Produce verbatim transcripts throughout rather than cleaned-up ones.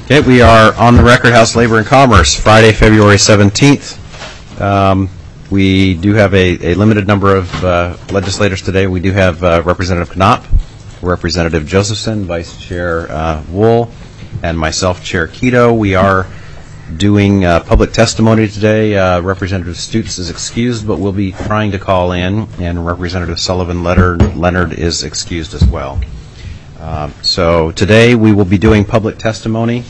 Okay, we are on the record, House Labor and Commerce, Friday, February seventeenth. Um, we do have a, a limited number of uh, legislators today. We do have uh, Representative Knopp, Representative Josephson, Vice Chair uh, Wool, and myself, Chair Keto. We are doing uh, public testimony today. Uh, Representative Stutes is excused, but we'll be trying to call in, and Representative Sullivan Leonard, Leonard is excused as well. Uh, so today we will be doing public testimony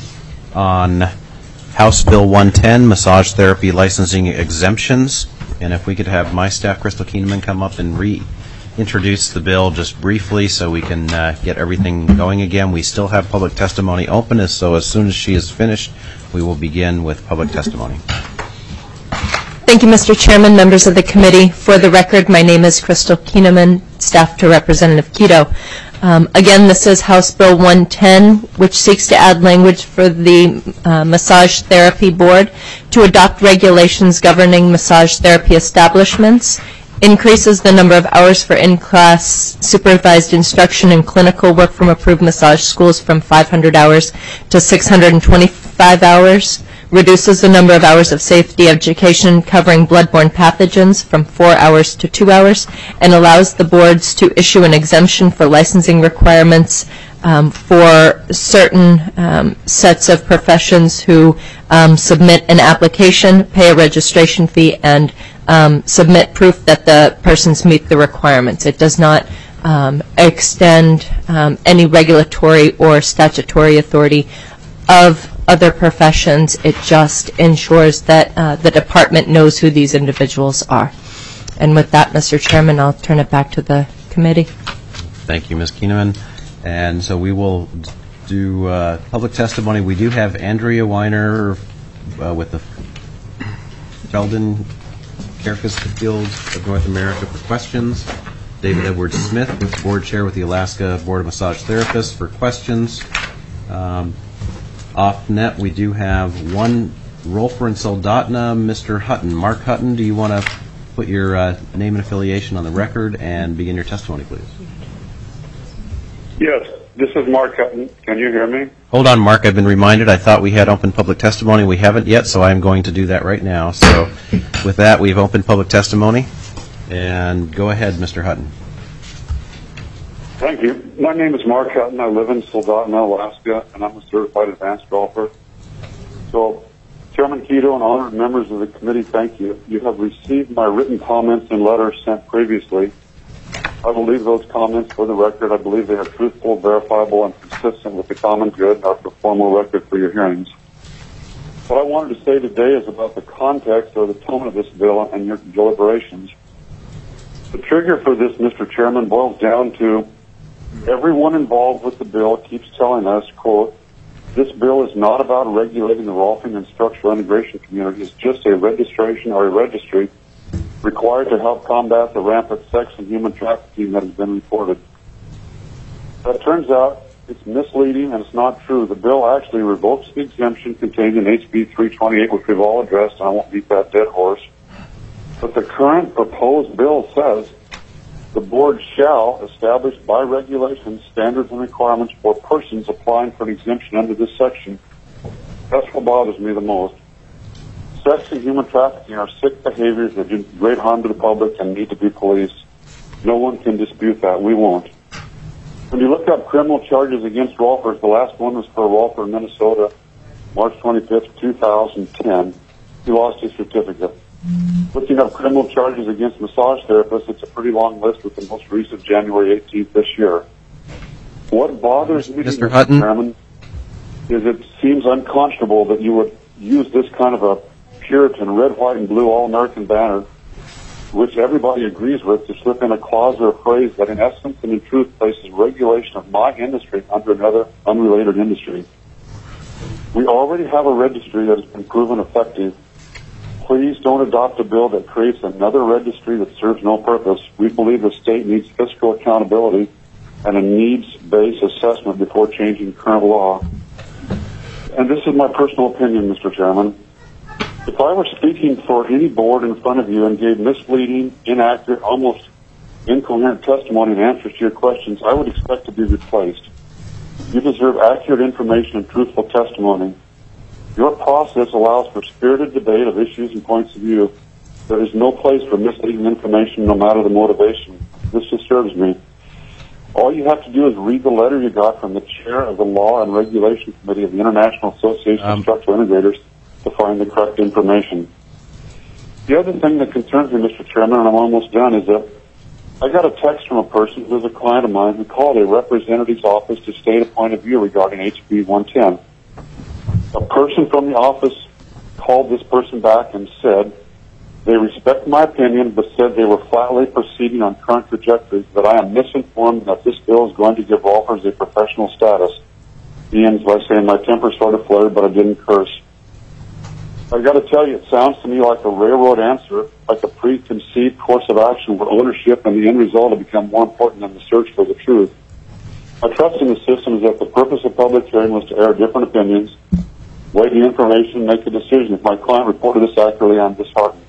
on House Bill one ten, massage therapy licensing exemptions. And if we could have my staff, Crystal Keeneman, come up and reintroduce the bill just briefly so we can uh, get everything going again. We still have public testimony open, so as soon as she is finished, we will begin with public testimony. Thank you, Mister Chairman, members of the committee. For the record, my name is Crystal Keeneman, staff to Representative Keto. Um, again, this is House Bill one ten, which seeks to add language for the uh, Massage Therapy Board to adopt regulations governing massage therapy establishments, increases the number of hours for in-class supervised instruction and clinical work from approved massage schools from five hundred hours to six hundred twenty-five hours, reduces the number of hours of safety education covering bloodborne pathogens from four hours to two hours, and allows the boards to issue an exemption for licensing requirements um, for certain um, sets of professions who um, submit an application, pay a registration fee, and um, submit proof that the persons meet the requirements. It does not um, extend um, any regulatory or statutory authority of other professions. It just ensures that uh, the department knows who these individuals are. And with that, Mister Chairman, I'll turn it back to the committee. Thank you, Miz Keeneman. And so we will do uh, public testimony. We do have Andrea Weiner uh, with the Sheldon Carcass Field of North America for questions. David Edward Smith, with board chair with the Alaska Board of Massage Therapists, for questions. Um, Off net, we do have one Rolfer and Soldotna, Mister Hutton. Mark Hutton, do you want to put your uh, name and affiliation on the record and begin your testimony, please? Yes, this is Mark Hutton. Can you hear me? Hold on, Mark. I've been reminded. I thought we had open public testimony. We haven't yet, so I'm going to do that right now. So with that, we've opened public testimony. And go ahead, Mister Hutton. Thank you. My name is Mark Hutton. I live in Soldotna, Alaska, and I'm a certified advanced golfer. So, Chairman Keto and honored members of the committee, thank you. You have received my written comments and letters sent previously. I will leave those comments for the record. I believe they are truthful, verifiable, and consistent with the common good and are for formal record for your hearings. What I wanted to say today is about the context or the tone of this bill and your deliberations. The trigger for this, Mister Chairman, boils down to everyone involved with the bill keeps telling us, quote, this bill is not about regulating the Rolfing and structural integration community. It's just a registration or a registry required to help combat the rampant sex and human trafficking that has been reported. That turns out it's misleading and it's not true. The bill actually revokes the exemption contained in H B three twenty-eight, which we've all addressed, and I won't beat that dead horse. But the current proposed bill says the board shall establish by regulation standards and requirements for persons applying for an exemption under this section. That's what bothers me the most. Sex and human trafficking are sick behaviors that do great harm to the public and need to be policed. No one can dispute that. We won't. When you look up criminal charges against Rolfers, the last one was for a Rolfer in Minnesota, March twenty-fifth, two thousand ten. He lost his certificate. Looking up criminal charges against massage therapists, it's a pretty long list with the most recent January eighteenth this year. What bothers me, Mister Hutton, Chairman, is it seems unconscionable that you would use this kind of a Puritan red, white, and blue all-American banner, which everybody agrees with, to slip in a clause or a phrase that in essence and in truth places regulation of my industry under another unrelated industry. We already have a registry that has been proven effective. Please don't adopt a bill that creates another registry that serves no purpose. We believe the state needs fiscal accountability and a needs-based assessment before changing current law. And this is my personal opinion, Mister Chairman. If I were speaking for any board in front of you and gave misleading, inaccurate, almost incoherent testimony and answers to your questions, I would expect to be replaced. You deserve accurate information and truthful testimony. Your process allows for spirited debate of issues and points of view. There is no place for misleading information, no matter the motivation. This disturbs me. All you have to do is read the letter you got from the chair of the Law and Regulation Committee of the International Association Um, of Structural Integrators to find the correct information. The other thing that concerns me, Mister Chairman, and I'm almost done, is that I got a text from a person who is a client of mine who called a representative's office to state a point of view regarding H B one ten. A person from the office called this person back and said, they respect my opinion, but said they were flatly proceeding on current trajectories, that I am misinformed that this bill is going to give golfers a professional status. He ends by saying, my temper sort of flared, but I didn't curse. I've got to tell you, it sounds to me like a railroad answer, like a preconceived course of action where ownership and the end result have become more important than the search for the truth. My trust in the system is that the purpose of public hearing was to air different opinions, weigh the information, and make a decision. If my client reported this accurately, I'm disheartened.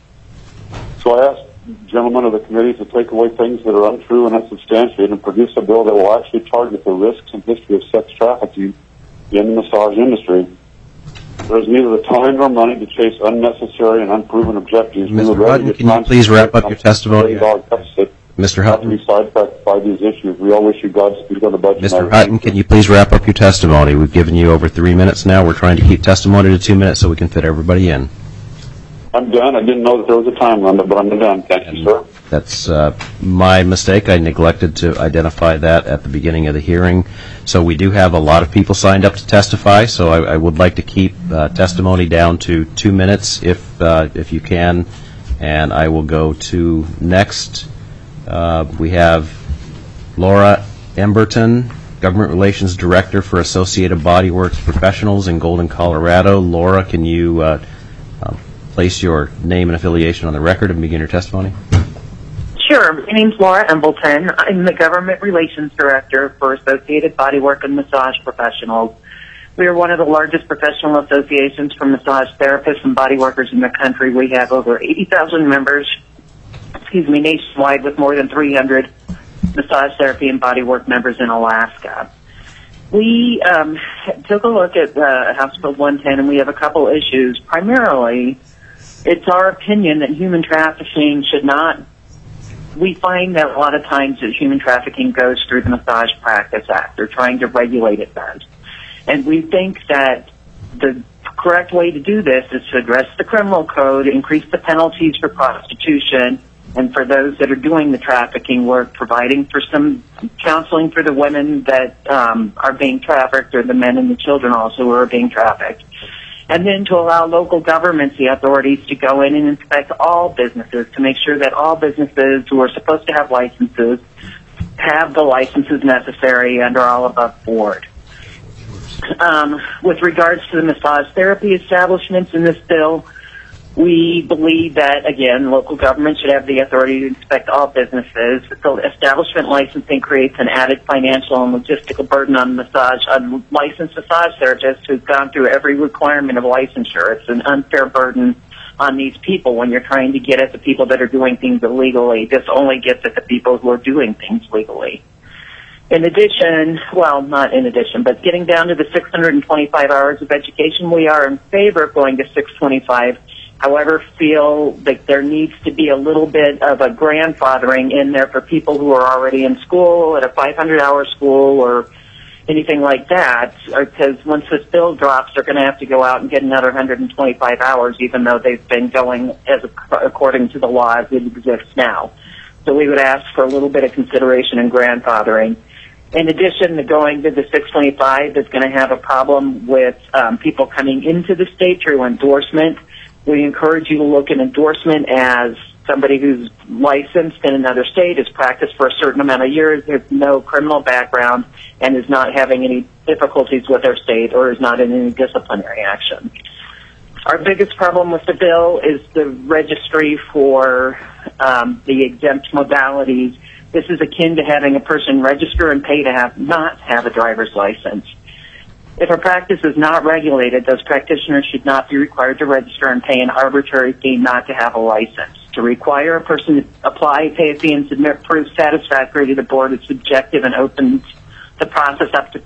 So I ask gentlemen of the committee to take away things that are untrue and unsubstantiated and produce a bill that will actually target the risks and history of sex trafficking in the massage industry. There is neither the time nor money to chase unnecessary and unproven objectives. Mister Hutton, can you please wrap up your testimony? Mister Hutton. Be sidetracked by these issues. We all wish you Godspeed on the budget. Mister Hutton, can you please wrap up your testimony? We've given you over three minutes now. We're trying to keep testimony to two minutes so we can fit everybody in. I'm done. I didn't know that there was a time limit, but I'm done. Thank and you, sir. That's uh, my mistake. I neglected to identify that at the beginning of the hearing. So we do have a lot of people signed up to testify, so I, I would like to keep uh, testimony down to two minutes if, uh, if you can. And I will go to next. Uh, we have Laura Emberton, Government Relations Director for Associated Body Works Professionals in Golden, Colorado. Laura, can you uh, uh, place your name and affiliation on the record and begin your testimony? Sure. My name's Laura Embleton. I'm the Government Relations Director for Associated Bodywork and Massage Professionals. We are one of the largest professional associations for massage therapists and body workers in the country. We have over eighty thousand members, excuse me, nationwide, with more than three hundred massage therapy and bodywork members in Alaska. We um, took a look at uh, House Bill one ten, and we have a couple issues. Primarily, it's our opinion that human trafficking should not. We find that a lot of times that human trafficking goes through the Massage Practice Act. They're trying to regulate it does. And we think that the correct way to do this is to address the criminal code, increase the penalties for prostitution, and for those that are doing the trafficking work, providing for some counseling for the women that um, are being trafficked, or the men and the children also who are being trafficked. And then to allow local governments the authorities to go in and inspect all businesses to make sure that all businesses who are supposed to have licenses have the licenses necessary and are all above board. Um, with regards to the massage therapy establishments in this bill, we believe that, again, local government should have the authority to inspect all businesses. So establishment licensing creates an added financial and logistical burden on massage, on licensed massage therapists who've gone through every requirement of licensure. It's an unfair burden on these people when you're trying to get at the people that are doing things illegally. This only gets at the people who are doing things legally. In addition, well, not in addition, but getting down to the six hundred twenty-five hours of education, we are in favor of going to six twenty-five. However, feel that there needs to be a little bit of a grandfathering in there for people who are already in school at a five hundred hour school or anything like that, because once this bill drops, they're going to have to go out and get another one hundred twenty-five hours, even though they've been going as according to the law as it exists now. So we would ask for a little bit of consideration and grandfathering. In addition to going to the six twenty-five, is going to have a problem with um, people coming into the state through endorsement. We encourage you to look at endorsement as somebody who's licensed in another state, has practiced for a certain amount of years, has no criminal background, and is not having any difficulties with their state or is not in any disciplinary action. Our biggest problem with the bill is the registry for um, the exempt modalities. This is akin to having a person register and pay to have not have a driver's license. If a practice is not regulated, those practitioners should not be required to register and pay an arbitrary fee not to have a license. To require a person to apply, pay a fee, and submit proof satisfactory to the board is subjective and opens the process up to, to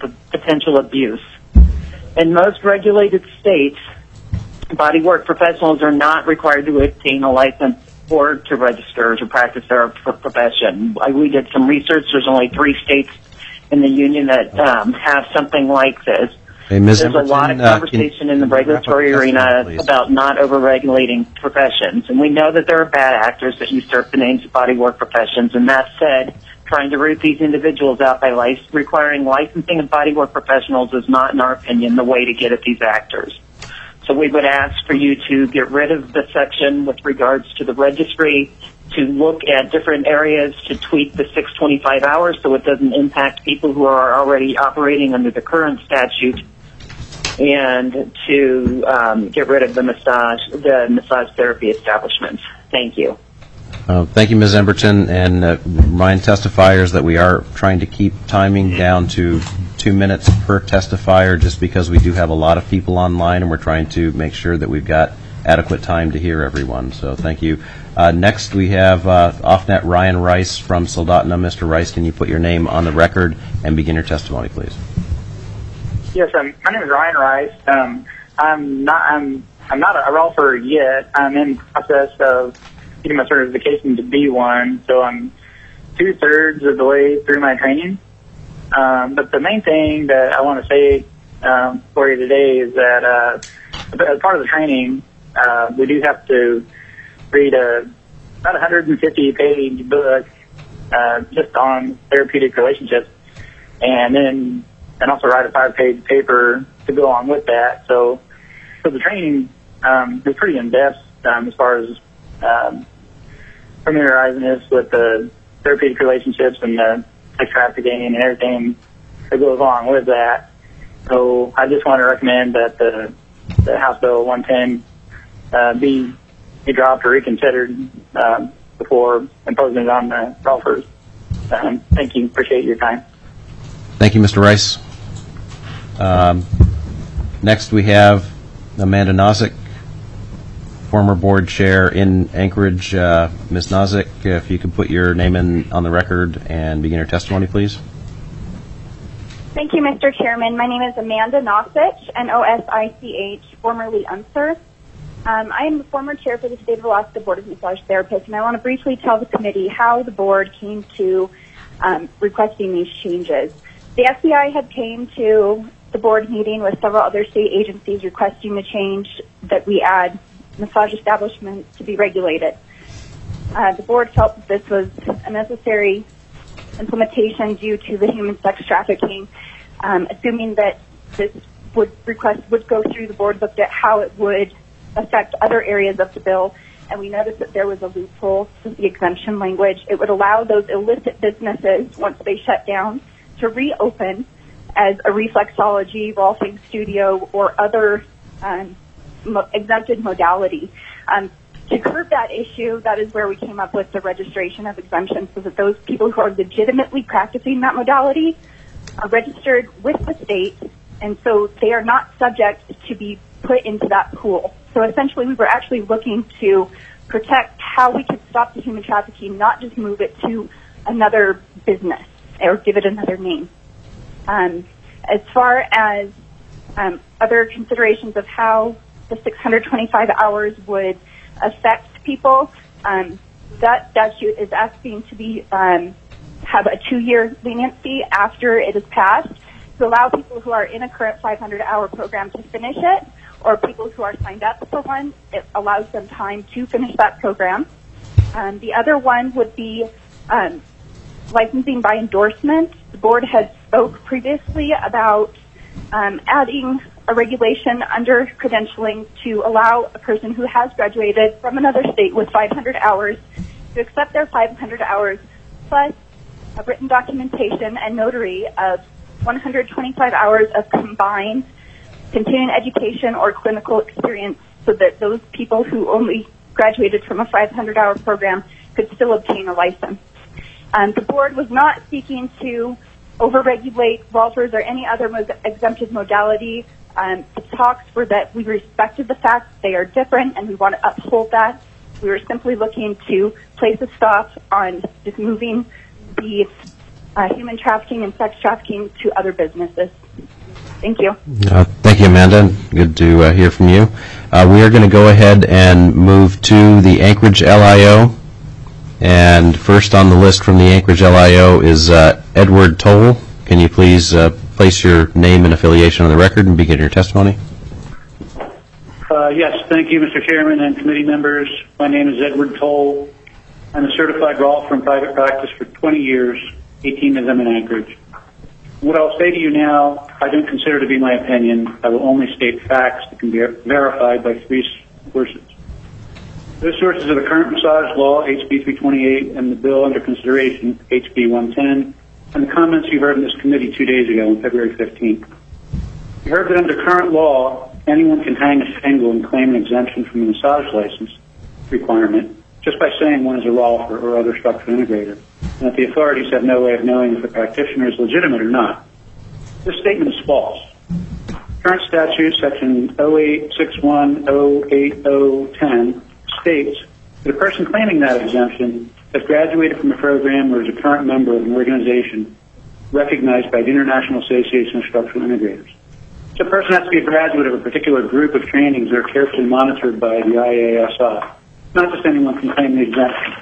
potential abuse. In most regulated states, bodywork professionals are not required to obtain a license or to register to practice their profession. We did some research. There's only three states in the union that um, have something like this. Hey, Miz There's Emberton, a lot of uh, conversation can, in the regulatory arena please? about not over-regulating professions. And we know that there are bad actors that usurp the names of bodywork professions. And that said, trying to root these individuals out by lic- requiring licensing of bodywork professionals is not, in our opinion, the way to get at these actors. So we would ask for you to get rid of the section with regards to the registry, to look at different areas to tweak the six twenty-five hours so it doesn't impact people who are already operating under the current statute, and to um, get rid of the massage, the massage therapy establishments. Thank you. Uh, thank you, Miz Emberton, and uh, remind testifiers that we are trying to keep timing down to two minutes per testifier, just because we do have a lot of people online, and we're trying to make sure that we've got adequate time to hear everyone. So thank you. Uh, next, we have uh, off-net Ryan Rice from Soldotna. Mister Rice, can you put your name on the record and begin your testimony, please? Yes, um, my name is Ryan Rice. Um, I'm not. I'm. I'm not a rolfer yet. I'm in the process of getting my certification to be one. So I'm two thirds of the way through my training. Um, but the main thing that I want to say um, for you today is that uh, as part of the training, uh, we do have to read a about one hundred fifty page book uh, just on therapeutic relationships, and then and also write a five page paper to go along with that. So, so the training um, is pretty in depth um, as far as um, familiarizing us with the therapeutic relationships and the sex trafficking and everything that goes along with that. So I just want to recommend that the, the House Bill one ten uh, be, be dropped or reconsidered um, before imposing it on the golfers. Um, thank you. Appreciate your time. Thank you, Mister Rice. Um, next, we have Amanda Nozick, former board chair in Anchorage. Uh, Miz Nozick, if you could put your name in on the record and begin your testimony, please. Thank you, Mister Chairman. My name is Amanda Nosich, N O S I C H, formerly U N S E R. Um, I am the former chair for the State of Alaska Board of Massage Therapists, and I want to briefly tell the committee how the board came to um, requesting these changes. The S B I had came to the board meeting with several other state agencies requesting the change that we add massage establishments to be regulated. Uh, the board felt that this was a necessary implementation due to the human sex trafficking. Um, assuming that this would request would go through, the board looked at how it would affect other areas of the bill, and we noticed that there was a loophole to the exemption language. It would allow those illicit businesses, once they shut down, to reopen as a reflexology, rolfing studio, or other um, mo- exempted modality. Um, to curb that issue, that is where we came up with the registration of exemptions, so that those people who are legitimately practicing that modality are registered with the state, and so they are not subject to be put into that pool. So essentially, we were actually looking to protect how we could stop the human trafficking, not just move it to another business or give it another name. Um, as far as um, other considerations of how the six hundred twenty-five hours would affect people, um, that statute is asking to be um, have a two-year leniency after it is passed to allow people who are in a current five hundred hour program to finish it, or people who are signed up for one, it allows them time to finish that program. Um, the other one would be um, licensing by endorsement. The board had spoke previously about um, adding a regulation under credentialing to allow a person who has graduated from another state with five hundred hours to accept their five hundred hours plus a written documentation and notary of one hundred twenty-five hours of combined continuing education or clinical experience, so that those people who only graduated from a five hundred hour program could still obtain a license. Um, the board was not seeking to overregulate rolfers or any other mo- exempted modality. Um, the talks were that we respected the fact that they are different, and we want to uphold that. We were simply looking to place a stop on just moving the uh, human trafficking and sex trafficking to other businesses. Thank you. Uh, thank you, Amanda. Good to uh, hear from you. Uh, we are going to go ahead and move to the Anchorage L I O. And first on the list from the Anchorage L I O is uh, Edward Toll. Can you please uh, place your name and affiliation on the record and begin your testimony? Uh, yes, thank you, Mister Chairman and committee members. My name is Edward Toll. I'm a certified golfer in private practice for twenty years, eighteen of them in Anchorage. What I'll say to you now, I don't consider to be my opinion. I will only state facts that can be verified by three sources. Those sources are the current massage law, H B three twenty-eight, and the bill under consideration, H B one ten, and the comments you heard in this committee two days ago on February fifteenth. You heard that under current law, anyone can hang a shingle and claim an exemption from the massage license requirement just by saying one is a rolfer or other structural integrator, and that the authorities have no way of knowing if the practitioner is legitimate or not. This statement is false. Current statute, section oh eight six one oh eight oh ten, states that a person claiming that exemption has graduated from a program or is a current member of an organization recognized by the International Association of Structural Integrators. So a person has to be a graduate of a particular group of trainings that are carefully monitored by the I A S I. Not just anyone can claim the exemption.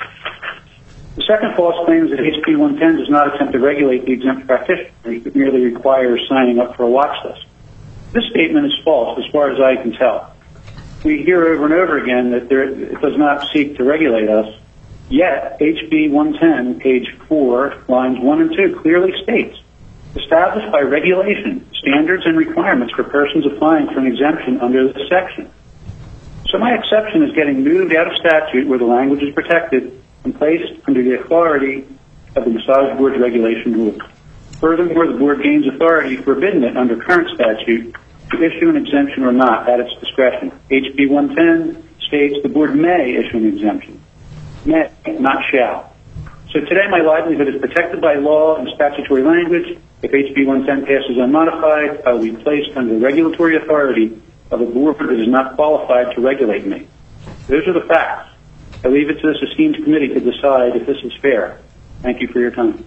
The second false claim is that H B one ten does not attempt to regulate the exempt practitioners, but merely requires signing up for a watch list. This statement is false as far as I can tell. We hear over and over again that there, it does not seek to regulate us, yet H B one ten, page four, lines one and two, clearly states, established by regulation, standards and requirements for persons applying for an exemption under this section. So my exception is getting moved out of statute where the language is protected and placed under the authority of the Massage Board's regulation rules. Furthermore, the Board gains authority forbidding it under current statute to issue an exemption or not at its discretion. H B one ten states the Board may issue an exemption. May, not shall. So today my livelihood is protected by law and statutory language. If H B one ten passes unmodified, I will be placed under the regulatory authority of a board that is not qualified to regulate me. Those are the facts. I leave it to this esteemed committee to decide if this is fair. Thank you for your time.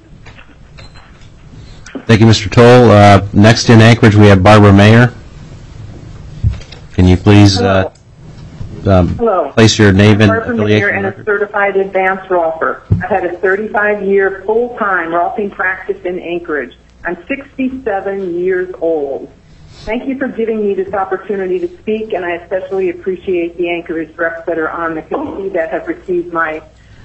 Thank you, Mister Toll. Uh, next in Anchorage, we have Barbara Mayer. Can you please uh, um, place your name and Barbara affiliation? Mayer and a certified advanced rolfer. I've had a thirty-five year full-time rolfing practice in Anchorage. I'm sixty-seven years old. Thank you for giving me this opportunity to speak, and I especially appreciate the Anchorage reps that are on the committee that have received my,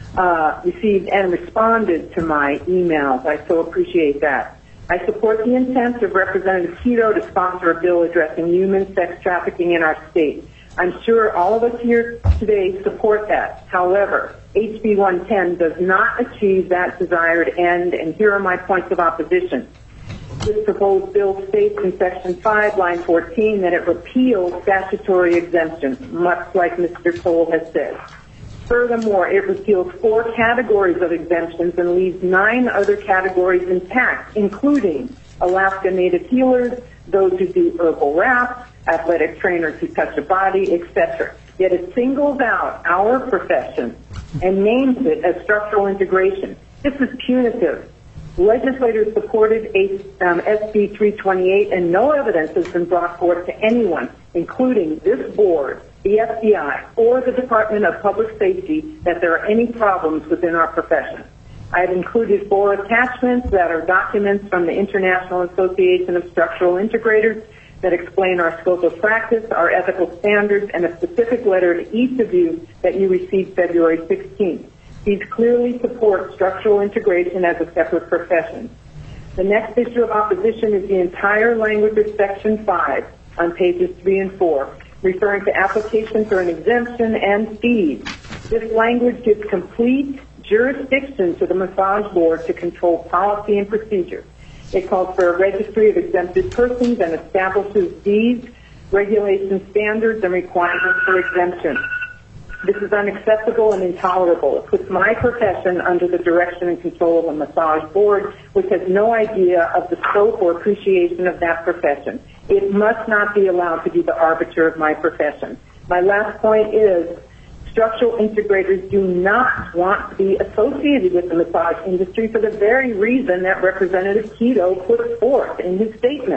uh, received and responded to my emails. I so appreciate that. I support the intent of Representative Quito to sponsor a bill addressing human sex trafficking in our state. I'm sure all of us here today support that. However, H B one ten does not achieve that desired end, and here are my points of opposition. This proposed bill states in Section five, line fourteen, that it repeals statutory exemptions, much like Mister Toll has said. Furthermore, it repeals four categories of exemptions and leaves nine other categories intact, including Alaska Native healers, those who do herbal wraps, athletic trainers who touch a body, et cetera. Yet it singles out our profession and names it as structural integration. This is punitive. Legislators supported um, S B three twenty-eight, and no evidence has been brought forth to anyone, including this board, the F B I, or the Department of Public Safety, that there are any problems within our profession. I have included four attachments that are documents from the International Association of Structural Integrators that explain our scope of practice, our ethical standards, and a specific letter to each of you that you received February sixteenth. These clearly support structural integration as a separate profession. The next issue of opposition is the entire language of Section five on pages three and four, referring to application for an exemption and fees. This language gives complete jurisdiction to the Massage Board to control policy and procedure. It calls for a registry of exempted persons and establishes these regulation standards and requirements for exemption. This is unacceptable and intolerable. It puts my profession under the direction and control of a massage board, which has no idea of the scope or appreciation of that profession. It must not be allowed to be the arbiter of my profession. My last point is structural integrators do not want to be associated with the massage industry for the very reason that Representative Quito put forth in his statement.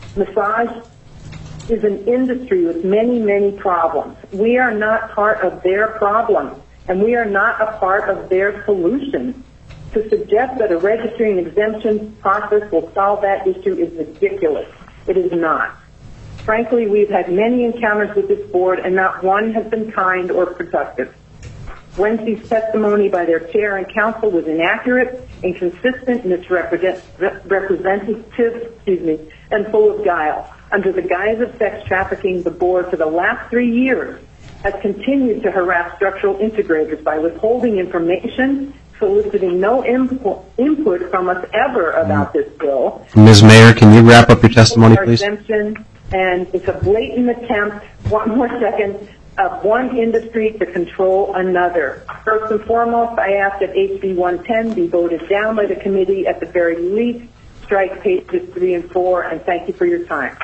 Massage is an industry with many, many problems. We are not part of their problem, and we are not a part of their solution. To suggest that a registry and exemption process will solve that issue is ridiculous. It is not. Frankly, we've had many encounters with this board, and not one has been kind or productive. Wednesday's testimony by their chair and counsel was inaccurate, inconsistent, misrepresentative, excuse me, and full of guile. Under the guise of sex trafficking, the board for the last three years has continued to harass structural integrators by withholding information, soliciting no input, input from us ever about this bill. Miz Mayor, can you wrap up your testimony, please? Exemption, and it's a blatant attempt, one more second, of one industry to control another. First and foremost, I ask that H B one ten be voted down by the committee, at the very least. Strike pages three and four, and thank you for your time.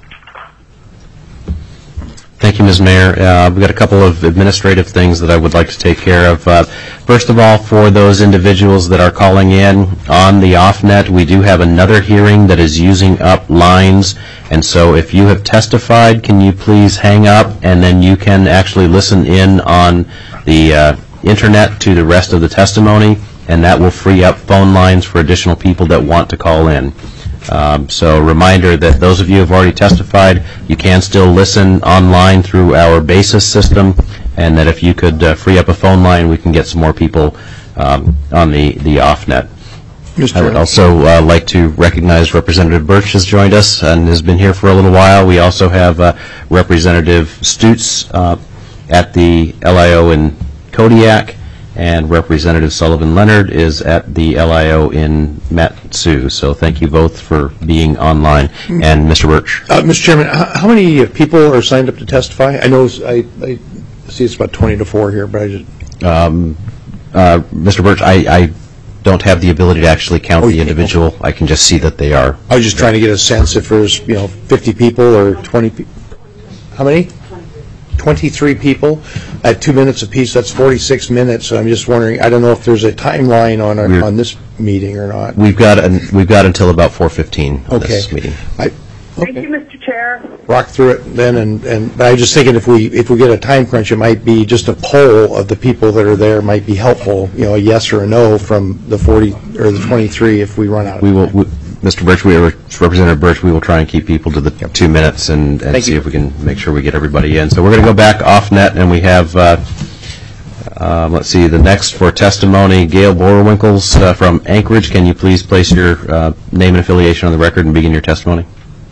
Thank you, Miz Mayor. Uh, we've got a couple of administrative things that I would like to take care of. Uh, first of all, for those individuals that are calling in on the off-net, we do have another hearing that is using up lines. And so if you have testified, can you please hang up, and then you can actually listen in on the uh, internet to the rest of the testimony, and that will free up phone lines for additional people that want to call in. Um, so a reminder that those of you who have already testified, you can still listen online through our BASIS system, and that if you could uh, free up a phone line, we can get some more people um, on the, the off-net. Mister I would also uh, like to recognize Representative Birch has joined us and has been here for a little while. We also have uh, Representative Stutz uh, at the L I O in Kodiak, and Representative Sullivan Leonard is at the L I O in Matsu. So thank you both for being online. And Mister Birch. Uh, Mister Chairman, how, how many people are signed up to testify? I know I, I see it's about twenty to four here, but I just... Um, uh, Mister Birch, I, I don't have the ability to actually count oh, the individual. Okay. I can just see that they are. I was just trying to get a sense if there's, you know, fifty people or twenty people. How many? twenty-three people at two minutes apiece. That's forty-six minutes. So I'm just wondering. I don't know if there's a timeline on a, on this meeting or not. We've got an, we've got until about four fifteen on okay. this meeting. I, okay. Thank you, Mister Chair. Rock through it then, and, and but I was just thinking if we if we get a time crunch, it might be just a poll of the people that are there might be helpful. You know, a yes or a no from the forty or the twenty-three if we run out. We will. We, Mister Birch, we are, Representative Birch, we will try and keep people to the yep. two minutes and, and see you. if we can make sure we get everybody in. So we're going to go back off net, and we have, uh, uh, let's see, the next for testimony, Gail Borowinkles uh, from Anchorage. Can you please place your uh, name and affiliation on the record and begin your testimony?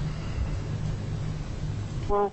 Well,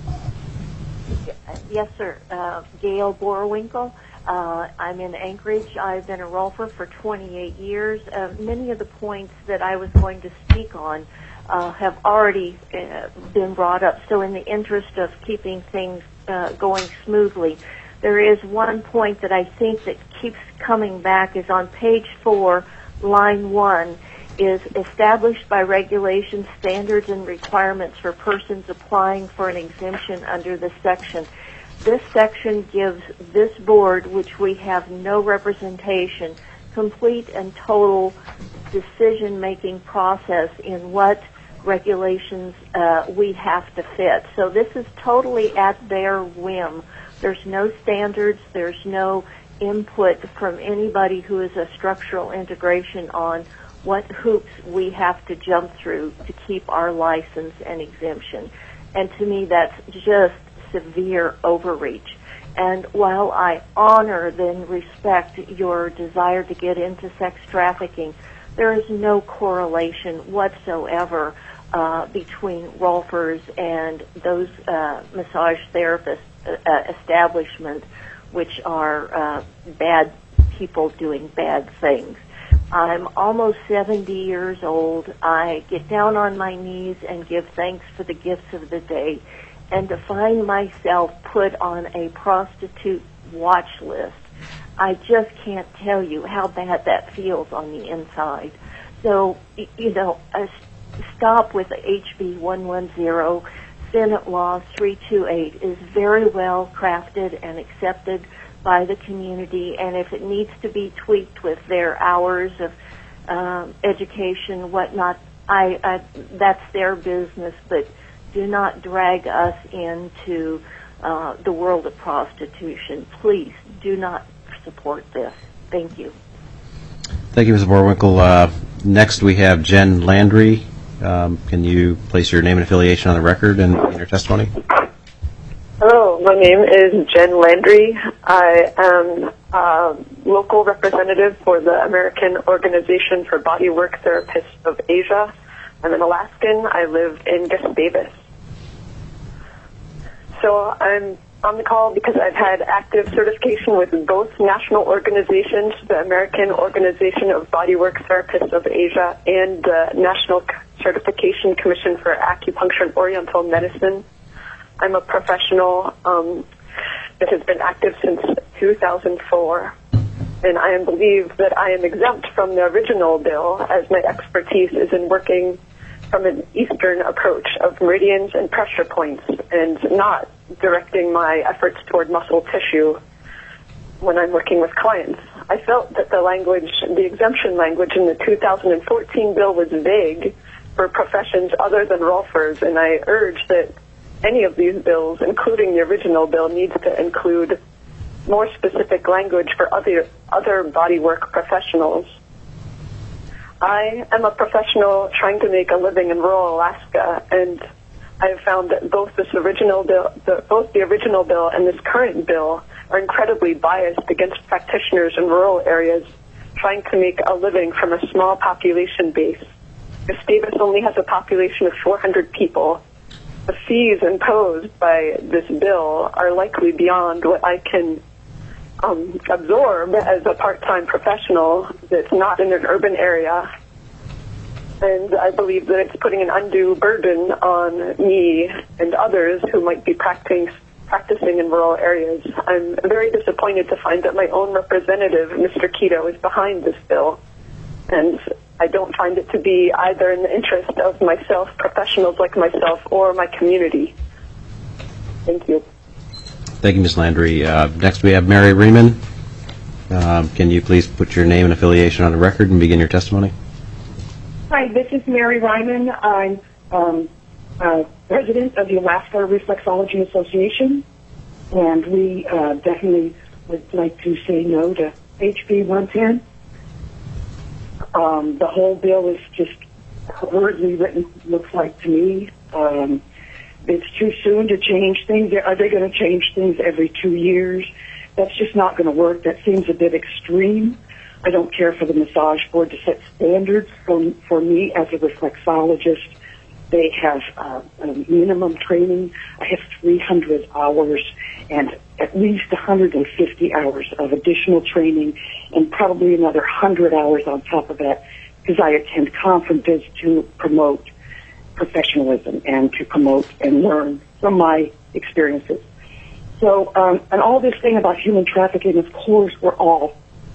yes, sir. Uh, Gail Borowinkle. Uh, I'm in Anchorage. I've been a rolfer for twenty-eight years. Uh, many of the points that I was going to speak on uh, have already uh, been brought up. So in the interest of keeping things uh, going smoothly, there is one point that I think that keeps coming back is on page four, line one, is established by regulations, standards, and requirements for persons applying for an exemption under this section. This section gives this board, which we have no representation, complete and total decision-making process in what regulations uh, we have to fit. So this is totally at their whim. There's no standards. There's no input from anybody who is a structural integration on what hoops we have to jump through to keep our license and exemption. And to me, that's just severe overreach. And while I honor and respect your desire to get into sex trafficking, there is no correlation whatsoever uh, between rolfers and those uh, massage therapist uh, establishments, which are uh, bad people doing bad things. I'm almost seventy years old. I get down on my knees and give thanks for the gifts of the day. And to find myself put on a prostitute watch list, I just can't tell you how bad that feels on the inside. So, you know, uh, stop with H B one ten. Senate Law three twenty-eight is very well crafted and accepted by the community, and if it needs to be tweaked with their hours of um, education, whatnot, I, I that's their business, but do not drag us into uh, the world of prostitution. Please do not support this. Thank you. Thank you, Miz Borwinkle. Uh, next, we have Jen Landry. Um, can you place your name and affiliation on the record and in your testimony? Hello, my name is Jen Landry. I am a local representative for the American Organization for Bodywork Therapists of Asia. I'm an Alaskan. I live in Gustavus. So I'm on the call because I've had active certification with both national organizations, the American Organization of Bodywork Therapists of Asia and the National Certification Commission for Acupuncture and Oriental Medicine. I'm a professional um, that has been active since two thousand four, and I am believe that I am exempt from the original bill as my expertise is in working from an Eastern approach of meridians and pressure points and not directing my efforts toward muscle tissue when I'm working with clients. I felt that the language, the exemption language in the two thousand fourteen bill was vague for professions other than Rolfers, and I urge that any of these bills, including the original bill, needs to include more specific language for other other bodywork professionals. I am a professional trying to make a living in rural Alaska, and I have found that both this original bill, the, both the original bill and this current bill are incredibly biased against practitioners in rural areas trying to make a living from a small population base. Gustavus only has a population of four hundred people. The fees imposed by this bill are likely beyond what I can um, absorb as a part-time professional that's not in an urban area. And I believe that it's putting an undue burden on me and others who might be practicing, practicing in rural areas. I'm very disappointed to find that my own representative, Mister Keto, is behind this bill. And I don't find it to be either in the interest of myself, professionals like myself, or my community. Thank you. Thank you, Miz Landry. Uh, next, we have Mary Riemann. Um, can you please put your name and affiliation on the record and begin your testimony? Hi, this is Mary Ryman. I'm um, uh, president of the Alaska Reflexology Association, and we uh, definitely would like to say no to H B one ten. Um, the whole bill is just horribly written, looks like to me. Um, it's too soon to change things. Are they going to change things every two years? That's just not going to work. That seems a bit extreme. I don't care for the massage board to set standards for, for me as a reflexologist. They have uh, a minimum training. I have three hundred hours and at least one hundred fifty hours of additional training and probably another one hundred hours on top of that because I attend conferences to promote professionalism and to promote and learn from my experiences. So, um, and all this thing about human trafficking, of course, we're all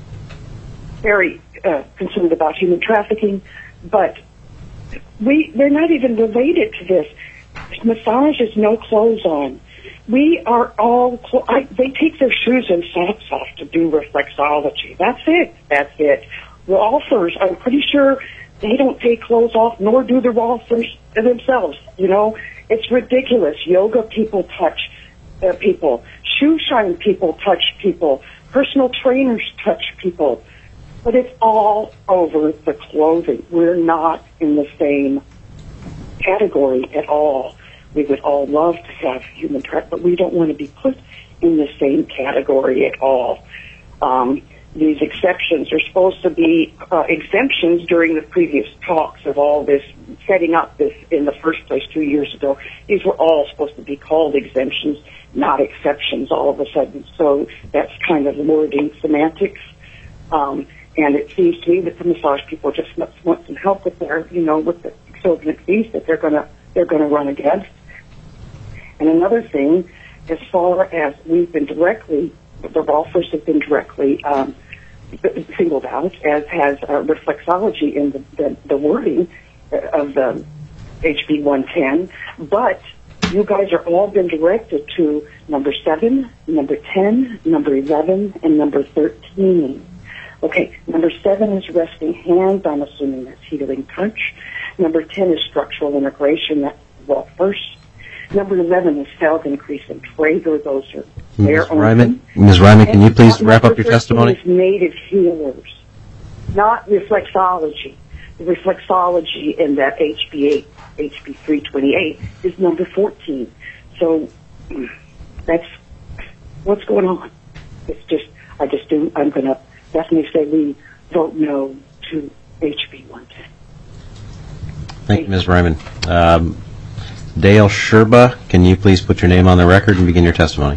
very uh, concerned about human trafficking, but we they're not even related to this. Massage is no clothes on. We are all, clo- I, they take their shoes and socks off to do reflexology. That's it. That's it. Rolfers, I'm pretty sure they don't take clothes off, nor do the rolfers themselves. You know, it's ridiculous. Yoga people touch uh, people. Shoe shine people touch people. Personal trainers touch people. But it's all over the clothing. We're not in the same category at all. We would all love to have human trafficking, but we don't want to be put in the same category at all. Um, these exceptions are supposed to be uh, exemptions during the previous talks of all this, setting up this in the first place two years ago. These were all supposed to be called exemptions, not exceptions all of a sudden. So that's kind of wording semantics. Um, and it seems to me that the massage people just want some help with their, you know, with the exorbitant fees that they're going to they're going to run against. And another thing, as far as we've been directly, the Rolfers have been directly um, singled out, as has uh, reflexology in the, the, the wording of the H B one ten, but you guys are all been directed to number seven, number ten, number eleven, and number thirteen. Okay, number seven is resting hands. I'm assuming that's healing touch. Number ten is structural integration. That's well first. Number eleven is sales increase in Traeger. Those are their Miz own. Ryman, Miz Ryman, can you please And wrap up number your testimony? thirteen is native healers, not reflexology. The reflexology in that H B eight, H B three twenty-eight is number fourteen. So that's what's going on. It's just, I just do, I'm going to definitely say we vote no to H B one ten. Thank you, Miz Ryman. Um, Dale Sherba, can you please put your name on the record and begin your testimony?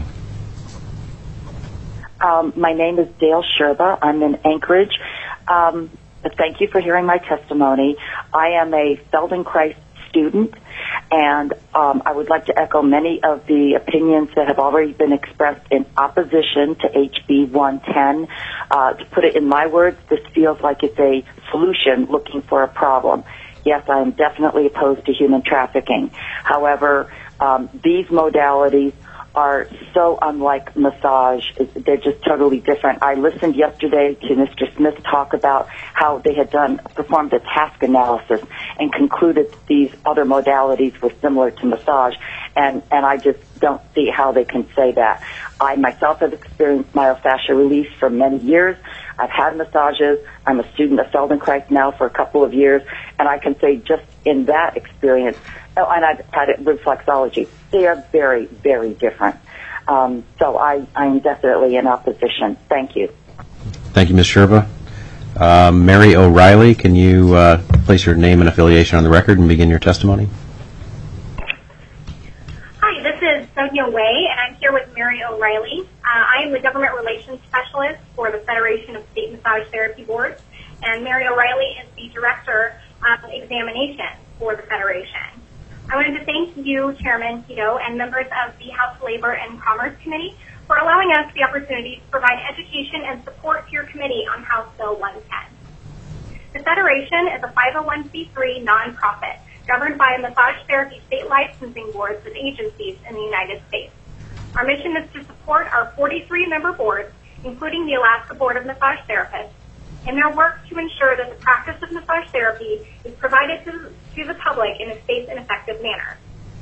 Um, my name is Dale Sherba. I'm in Anchorage. Um, thank you for hearing my testimony. I am a Feldenkrais student, and um, I would like to echo many of the opinions that have already been expressed in opposition to H B one ten. Uh, to put it in my words, this feels like it's a solution looking for a problem. Yes, I am definitely opposed to human trafficking. However, um, these modalities are so unlike massage. They're just totally different. I listened yesterday to Mister Smith talk about how they had done performed a task analysis and concluded these other modalities were similar to massage, and, and I just don't see how they can say that. I myself have experienced myofascial release for many years. I've had massages. I'm a student of Feldenkrais now for a couple of years, and I can say just in that experience, oh, and I've had it reflexology. They are very, very different. Um, so I, I'm definitely in opposition. Thank you. Thank you, Miz Sherba. Uh, Mary O'Reilly, can you uh, place your name and affiliation on the record and begin your testimony? Hi, this is Sonia Way, and I'm here with Mary O'Reilly. Uh, I am the Government Relations Specialist for the Federation of State Massage Therapy Boards, and Mary O'Reilly is the Director of Examination for the Federation. I wanted to thank you, Chairman Quito, and members of the House Labor and Commerce Committee for allowing us the opportunity to provide education and support to your committee on House Bill one ten. The Federation is a five oh one c three nonprofit governed by massage therapy state licensing boards and agencies in the United States. Our mission is to support our forty-three member boards, including the Alaska Board of Massage Therapists, in their work to ensure that the practice of massage therapy is provided to, to the public in a safe and effective manner.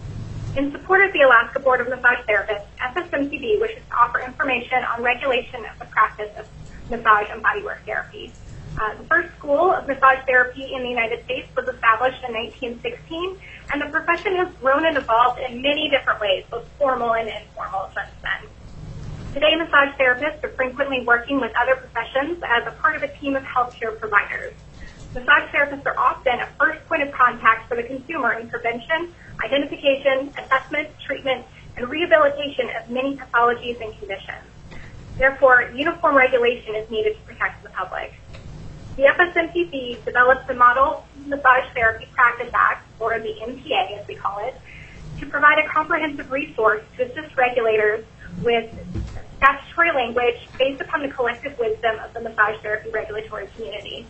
In support of the Alaska Board of Massage Therapists, F S M T B wishes to offer information on regulation of the practice of massage and bodywork therapy. Uh, the first school of massage therapy in the United States was established in nineteen sixteen, and the profession has grown and evolved in many different ways, both formal and informal since then. Today, massage therapists are frequently working with other professions as a part of a team of healthcare providers. Massage therapists are often a first point of contact for the consumer in prevention, identification, assessment, treatment, and rehabilitation of many pathologies and conditions. Therefore, uniform regulation is needed to protect the public. The F S M T C developed the Model Massage Therapy Practice Act, or the M P A as we call it, to provide a comprehensive resource to assist regulators with statutory language based upon the collective wisdom of the massage therapy regulatory community.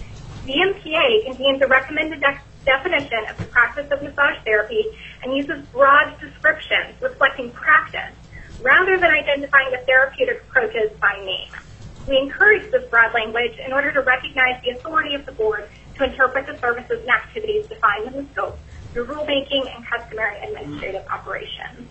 The M P A contains a recommended de- definition of the practice of massage therapy and uses broad descriptions reflecting practice rather than identifying the therapeutic approaches by name. We encourage this broad language in order to recognize the authority of the board to interpret the services and activities defined in the scope through rulemaking and customary administrative operations.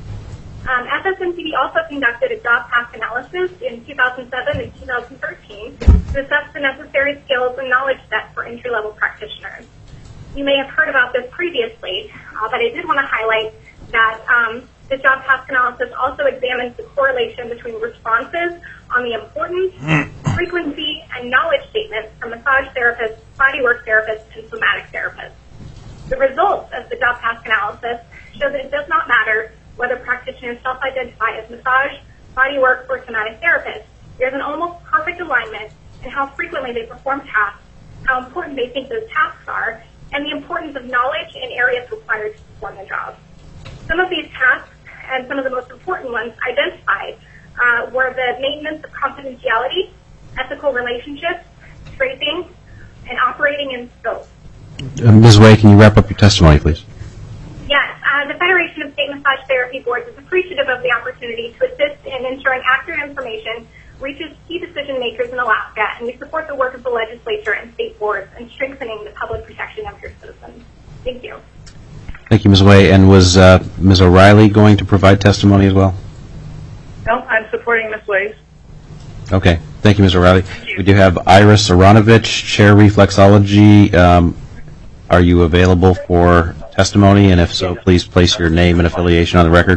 Um, F S M T B also conducted a job task analysis in two thousand seven and two thousand thirteen to assess the necessary skills and knowledge set for entry-level practitioners. You may have heard about this previously, uh, but I did want to highlight that um, the job task analysis also examines the correlation between responses on the importance, frequency, and knowledge statements from massage therapists, bodywork therapists, and somatic therapists. The results of the job task analysis show that it does not matter whether practitioners self-identify as massage, bodywork, or somatic therapists. There's an almost perfect alignment in how frequently they perform tasks, how important they think those tasks are, and the importance of knowledge in areas required to perform the job. Some of these tasks, and some of the most important ones identified, uh, were the maintenance of confidentiality, ethical relationships, tracing, and operating in scope. Uh, Miz Way, can you wrap up your testimony, please? Yes, uh, the Federation of State Massage Therapy Boards is appreciative of the opportunity to assist in ensuring accurate information reaches key decision makers in Alaska, and we support the work of the legislature and state boards in strengthening the public protection of your citizens. Thank you. Thank you, Miz Way. And was uh, Miz O'Reilly going to provide testimony as well? No, I'm supporting Miz Ways. Okay. Thank you, Miz O'Reilly. We do have Iris Aronovich, Chair Reflexology. Um, are you available for testimony? And if so, please place your name and affiliation on the record.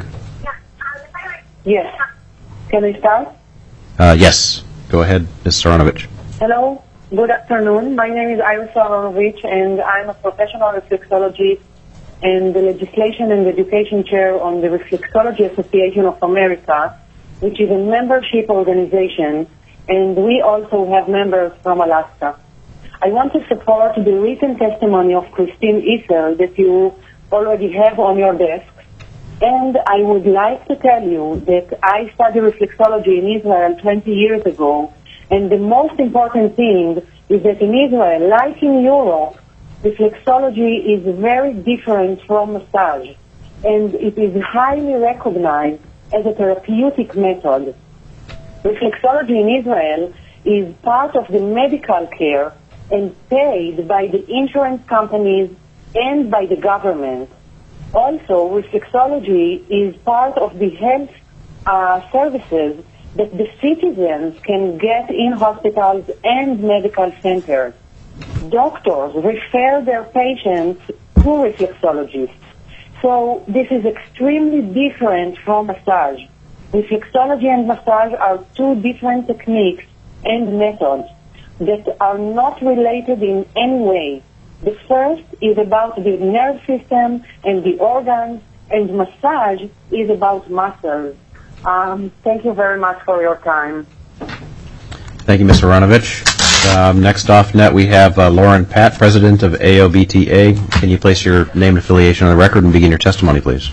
Yes. Can I start? Uh, yes. Go ahead, Miz Aronovich. Hello. Good afternoon. My name is Iris Aronovich, and I'm a professional reflexologist and the Legislation and Education Chair on the Reflexology Association of America, which is a membership organization, and we also have members from Alaska. I want to support the written testimony of Christine Issel that you already have on your desk. And I would like to tell you that I studied reflexology in Israel twenty years ago, and the most important thing is that in Israel, like in Europe, reflexology is very different from massage, and it is highly recognized as a therapeutic method. Reflexology in Israel is part of the medical care and paid by the insurance companies and by the government. Also, reflexology is part of the health uh, services that the citizens can get in hospitals and medical centers. Doctors refer their patients to reflexologists. So this is extremely different from massage. Reflexology and massage are two different techniques and methods that are not related in any way. The first is about the nerve system and the organs, and massage is about muscles. Um, thank you very much for your time. Thank you, Miz Aronovich. Um, next off net, we have uh, Lauren Patt, President of A O B T A. Can you place your name and affiliation on the record and begin your testimony, please?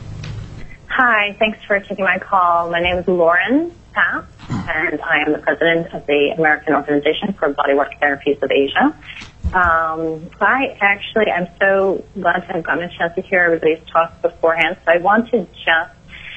Hi, thanks for taking my call. My name is Lauren Patt, and I am the President of the American Organization for Bodywork Therapies of Asia. Um, I actually am so glad to have gotten a chance to hear everybody's talk beforehand, so I want to just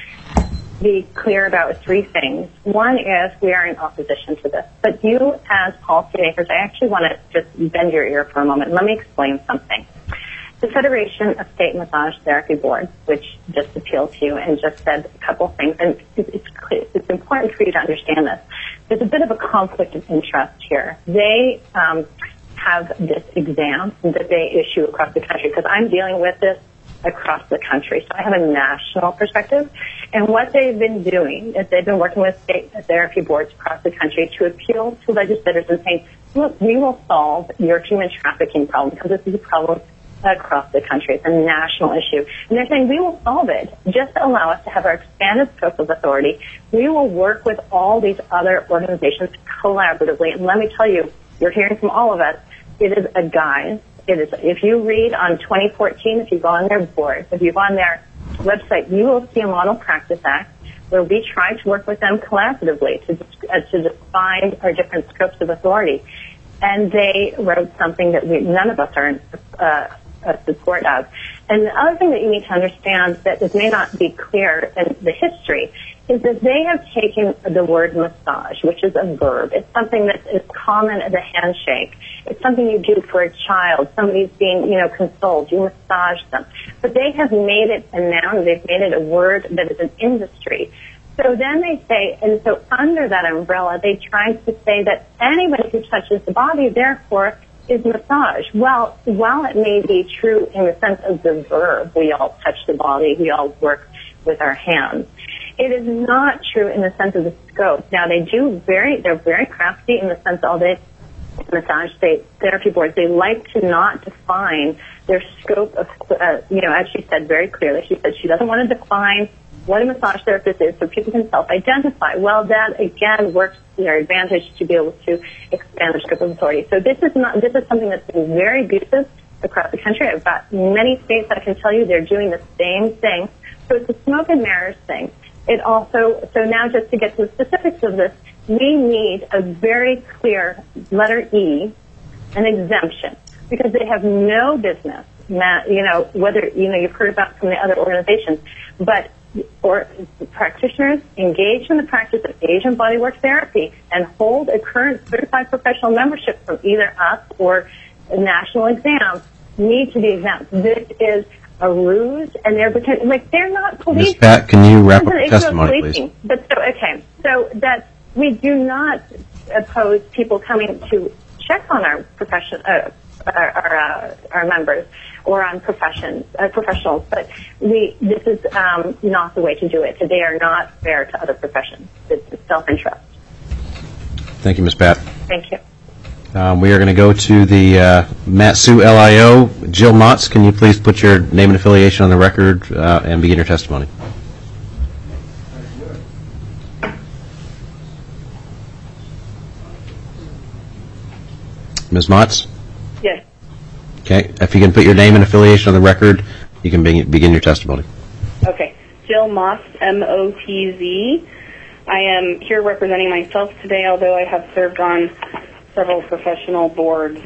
be clear about three things. One is we are in opposition to this, but you as policymakers, I actually want to just bend your ear for a moment. Let me explain something. The Federation of State Massage Therapy Boards, which just appealed to you and just said a couple things, and it's, clear, it's important for you to understand this. There's a bit of a conflict of interest here. They um, have this exam that they issue across the country, because I'm dealing with this across the country. So I have a national perspective. And what they've been doing is they've been working with state therapy boards across the country to appeal to legislators and saying, look, we will solve your human trafficking problem, because this is a problem across the country. It's a national issue. And they're saying, we will solve it. Just allow us to have our expanded scope of authority. We will work with all these other organizations collaboratively. And let me tell you, you're hearing from all of us, it is a guise. It is, if you read on twenty fourteen, if you go on their board, if you go on their website, you will see a Model Practice Act where we try to work with them collaboratively to, uh, to define our different scopes of authority. And they wrote something that we, none of us are in uh, a support of. And the other thing that you need to understand that this may not be clear in the history is that they have taken the word massage, which is a verb. It's something that is common as a handshake. It's something you do for a child. Somebody's being, you know, consoled. You massage them. But they have made it a noun. They've made it a word that is an industry. So then they say, and so under that umbrella, they try to say that anybody who touches the body, therefore, is massage. Well, while it may be true in the sense of the verb, we all touch the body, we all work with our hands, it is not true in the sense of the scope. Now, they do very, they're very crafty in the sense all they massage state therapy boards, they like to not define their scope of, uh, you know, as she said very clearly, she said she doesn't want to define what a massage therapist is so people can self-identify. Well, that, again, works to their advantage to be able to expand their scope of authority. So this is not, this is something that's been very abusive across the country. I've got many states that I can tell you they're doing the same thing. So it's a smoke and mirrors thing. It also, so now just to get to the specifics of this, we need a very clear letter E, an exemption, because they have no business, you know, whether, you know, you've heard about some of the other organizations, but, or practitioners practitioners engaged in the practice of Asian bodywork therapy and hold a current certified professional membership from either us or a national exam need to be exempt. This is a ruse, and they're pretending, like, they're not policing. Miz Pat, can you wrap up It's the not testimony, policing. please? But so, okay, so that we do not oppose people coming to check on our profession, uh, our our, uh, our members or on professions, uh, professionals, but we this is um, not the way to do it. They are not fair to other professions. It's self-interest. Thank you, Miz Pat. Thank you. Um, we are going to go to the uh, Mat-Su L I O. Jill Motz, can you please put your name and affiliation on the record uh, and begin your testimony? Miz Motz? Yes. Okay. If you can put your name and affiliation on the record, you can begin, begin your testimony. Okay. Jill Motz, M O T Z. I am here representing myself today, although I have served on several professional boards.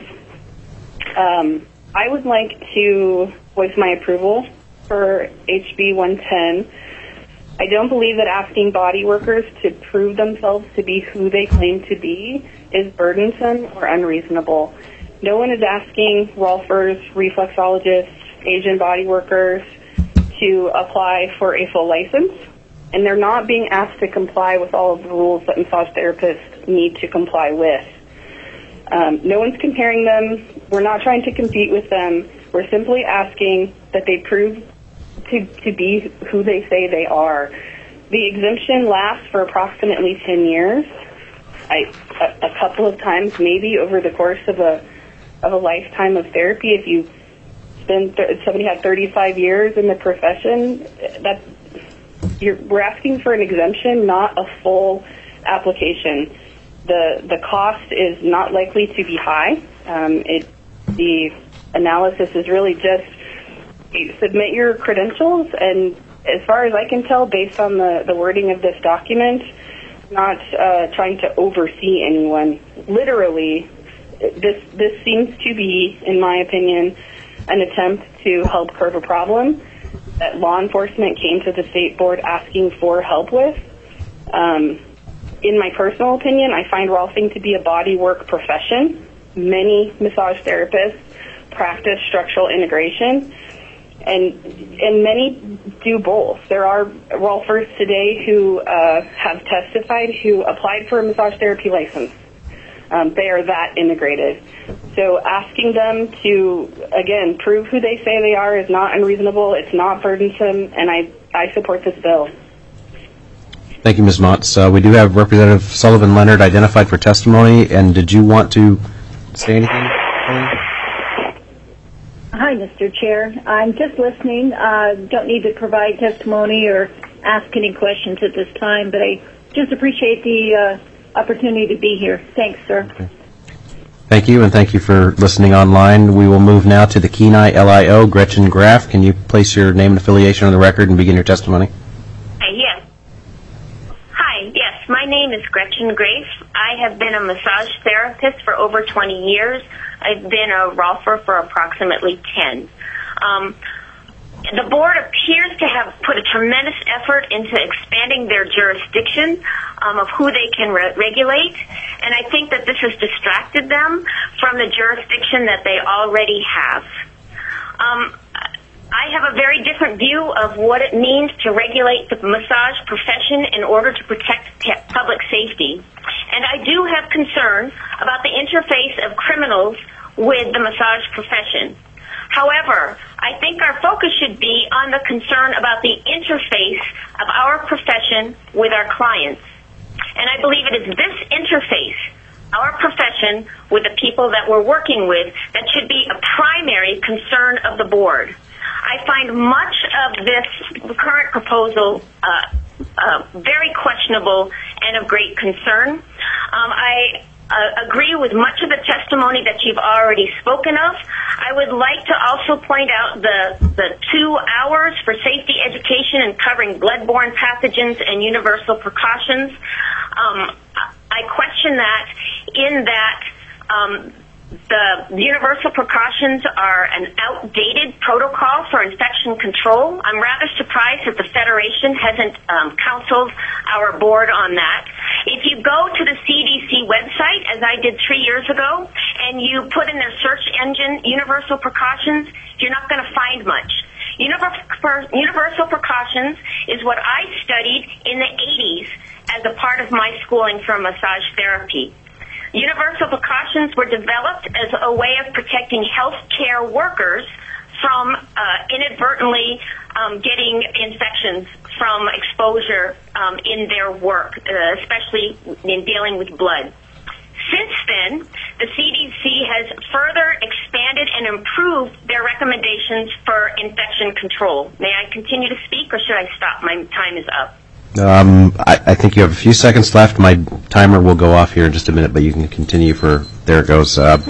Um, I would like to voice my approval for H B one ten. I don't believe that asking body workers to prove themselves to be who they claim to be is burdensome or unreasonable. No one is asking rolfers, reflexologists, Asian body workers to apply for a full license, and they're not being asked to comply with all of the rules that massage therapists need to comply with. Um, no one's comparing them. We're not trying to compete with them. We're simply asking that they prove to, to be who they say they are. The exemption lasts for approximately ten years. I, a, a couple of times maybe over the course of a of a lifetime of therapy. If you spend th- somebody had thirty-five years in the profession, that's you're, we're asking for an exemption, not a full application. The the cost is not likely to be high. Um, it the analysis is really just you submit your credentials, and as far as I can tell, based on the, the wording of this document, not uh, trying to oversee anyone. Literally, this this seems to be, in my opinion, an attempt to help curb a problem that law enforcement came to the state board asking for help with. Um, in my personal opinion, I find rolfing to be a body work profession. Many massage therapists practice structural integration, and and many do both. There are rolfers today who uh, have testified who applied for a massage therapy license. Um, they are that integrated. So asking them to, again, prove who they say they are is not unreasonable. It's not burdensome, and I, I support this bill. Thank you, Miz Motz. Uh, we do have Representative Sullivan Leonard identified for testimony, and did you want to say anything? Hi, Mister Chair. I'm just listening. Uh, don't need to provide testimony or ask any questions at this time, but I just appreciate the uh, opportunity to be here. Thanks, sir. Okay. Thank you, and thank you for listening online. We will move now to the Kenai L I O. Gretchen Graff, can you place your name and affiliation on the record and begin your testimony? Uh, yes. Hi, yes. My name is Gretchen Graff. I have been a massage therapist for over twenty years. I've been a rolfer for approximately ten. Um, the board appears to have put a tremendous effort into expanding their jurisdiction um, of who they can re- regulate, and I think that this has distracted them from the jurisdiction that they already have. Um, I have a very different view of what it means to regulate the massage profession in order to protect te- public safety. And I do have concern about the interface of criminals with the massage profession. However, I think our focus should be on the concern about the interface of our profession with our clients. And I believe it is this interface, our profession with the people that we're working with, that should be a primary concern of the board. I find much of this current proposal uh, uh, very questionable and of great concern. Um, I uh, agree with much of the testimony that you've already spoken of. I would like to also point out the, the two hours for safety education and covering bloodborne pathogens and universal precautions. Um, I question that in that um, The universal precautions are an outdated protocol for infection control. I'm rather surprised that the Federation hasn't um, counseled our board on that. If you go to the C D C website, as I did three years ago, and you put in their search engine universal precautions, you're not going to find much. Universal precautions is what I studied in the eighties as a part of my schooling for massage therapy. Universal precautions were developed as a way of protecting healthcare workers from uh, inadvertently um, getting infections from exposure um, in their work, uh, especially in dealing with blood. Since then, the C D C has further expanded and improved their recommendations for infection control. May I continue to speak, or should I stop? My time is up. Um, I, I think you have a few seconds left. My timer will go off here in just a minute, but you can continue for, there it goes. Uh,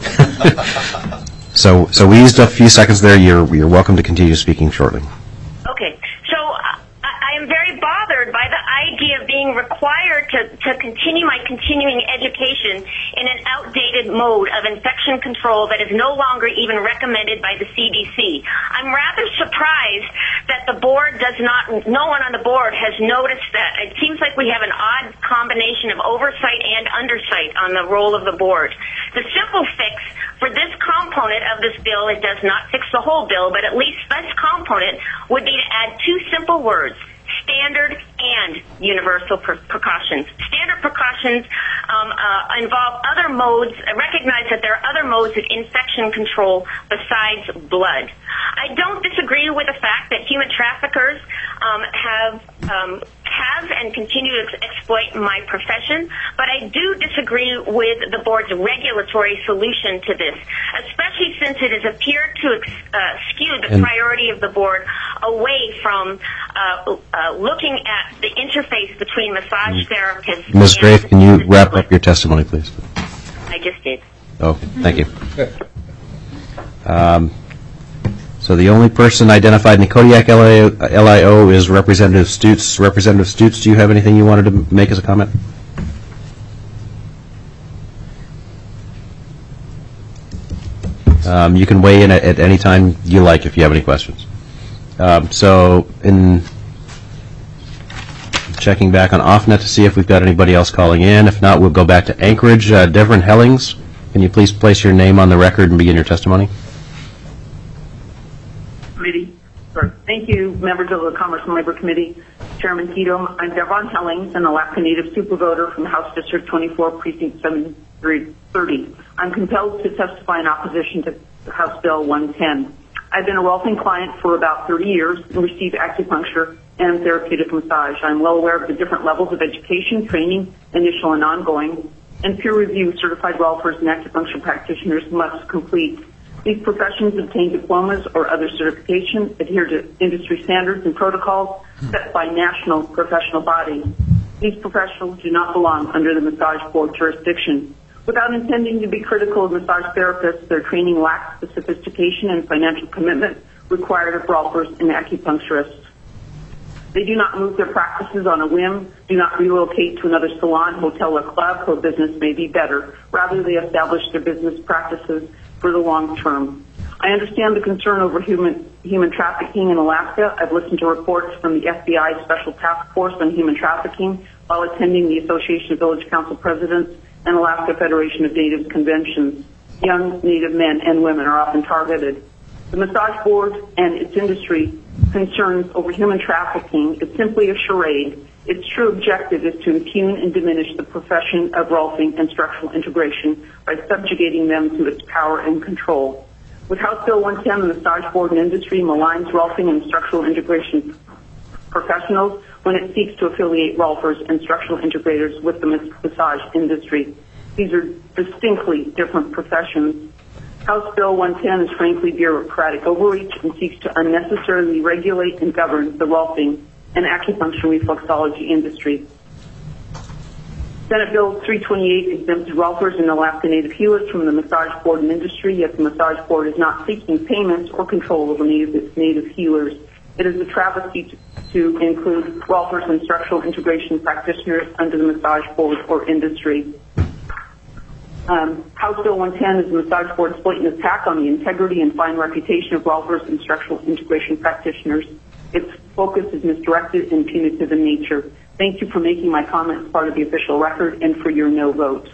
so, so we used a few seconds there. You're, you're welcome to continue speaking shortly. Okay. So uh, I am very bothered by the idea of being required to, to continue my continuing education in an outdated mode of infection control that is no longer even recommended by the C D C. I'm rather surprised that the board does not, no one on the board has noticed that. It seems like we have an odd combination of oversight and undersight on the role of the board. The simple fix for this component of this bill, it does not fix the whole bill, but at least this component would be to add two simple words: standard and universal pre- precautions. Standard precautions um, uh, involve other modes, recognize that there are other modes of infection control besides blood. I don't disagree with the fact that human traffickers um, have um, have and continue to ex- exploit my profession, but I do disagree with the board's regulatory solution to this, especially since it has appeared to ex- uh, skew the and priority of the board away from uh, uh, looking at the interface between massage therapists. Miz Grafe, can you wrap up your testimony, please? I just did. Oh, thank you. Um, so the only person identified in the Kodiak L I O is Representative Stutes. Representative Stutes, do you have anything you wanted to make as a comment? Um, you can weigh in at, at any time you like if you have any questions. Um, so in checking back on OffNet to see if we've got anybody else calling in. If not, we'll go back to Anchorage. Uh, Devon Hellings, can you please place your name on the record and begin your testimony? Committee. Thank you, members of the Commerce and Labor Committee. Chairman Quito, I'm Devon Hellings, an Alaska Native supervoter from House District twenty-four, Precinct seven thirty. I'm compelled to testify in opposition to House Bill one ten. I've been a Rolfing client for about thirty years and receive acupuncture and therapeutic massage. I'm well aware of the different levels of education, training, initial and ongoing, and peer-reviewed certified Rolfers and acupuncture practitioners must complete. These professions obtain diplomas or other certification, adhere to industry standards and protocols set by national professional bodies. These professionals do not belong under the Massage Board jurisdiction. Without intending to be critical of massage therapists, their training lacks the sophistication and financial commitment required of Rolfers and acupuncturists. They do not move their practices on a whim, do not relocate to another salon, hotel, or club where business may be better. Rather, they establish their business practices for the long term. I understand the concern over human human trafficking in Alaska. I've listened to reports from the F B I Special Task Force on Human Trafficking while attending the Association of Village Council Presidents and Alaska Federation of Natives conventions. Young Native men and women are often targeted. The Massage Board and its industry concerns over human trafficking is simply a charade. Its true objective is to impugn and diminish the profession of Rolfing and structural integration by subjugating them to its power and control. With House Bill one ten, the Massage Board and industry maligns Rolfing and structural integration professionals when it seeks to affiliate Rolfers and structural integrators with the massage industry. These are distinctly different professions. House Bill one ten is frankly bureaucratic overreach and seeks to unnecessarily regulate and govern the Rolfing and acupuncture reflexology industry. Senate Bill three twenty-eight exempts Rolfers and Alaska Native healers from the Massage Board and industry, yet the Massage Board is not seeking payments or control over Native, native healers. It is a travesty to, to include Rolfers and structural integration practitioners under the Massage Board or industry. Um, House Bill one ten is the Massage Board's blatant attack on the integrity and fine reputation of golfers and structural integration practitioners. Its focus is misdirected and punitive in nature. Thank you for making my comments part of the official record and for your no vote.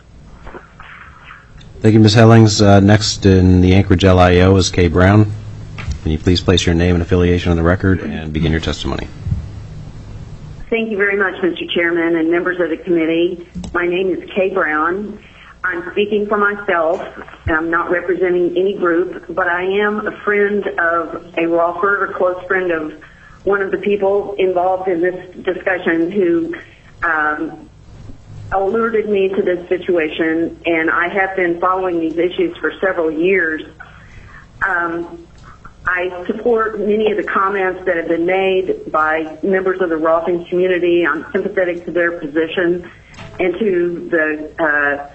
Thank you, Miz Hellings. Uh, next in the Anchorage L I O is Kay Brown. Can you please place your name and affiliation on the record and begin your testimony? Thank you very much, Mister Chairman and members of the committee. My name is Kay Brown. I'm speaking for myself. I'm not representing any group, but I am a friend of a rolfer, a close friend of one of the people involved in this discussion who um, alerted me to this situation, and I have been following these issues for several years. Um, I support many of the comments that have been made by members of the rolfing community. I'm sympathetic to their position and to the uh,